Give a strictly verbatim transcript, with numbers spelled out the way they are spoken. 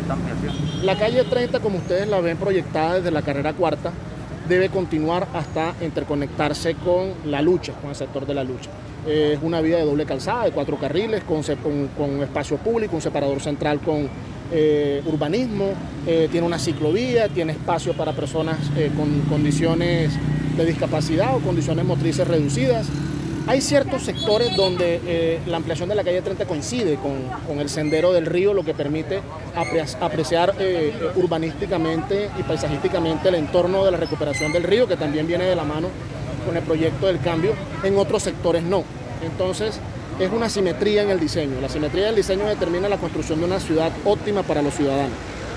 esta ampliación? La calle treinta, como ustedes la ven proyectada desde la carrera cuarta, debe continuar hasta interconectarse con la lucha, con el sector de la lucha. Es una vía de doble calzada, de cuatro carriles, con, con, con espacio público, un separador central con eh, urbanismo, eh, tiene una ciclovía, tiene espacio para personas eh, con condiciones de discapacidad o condiciones motrices reducidas. Hay ciertos sectores donde eh, la ampliación de la calle treinta coincide con, con el sendero del río, lo que permite apreciar eh, urbanísticamente y paisajísticamente el entorno de la recuperación del río, que también viene de la mano con el proyecto del cambio. En otros sectores no. Entonces es una simetría en el diseño. La simetría del diseño determina la construcción de una ciudad óptima para los ciudadanos.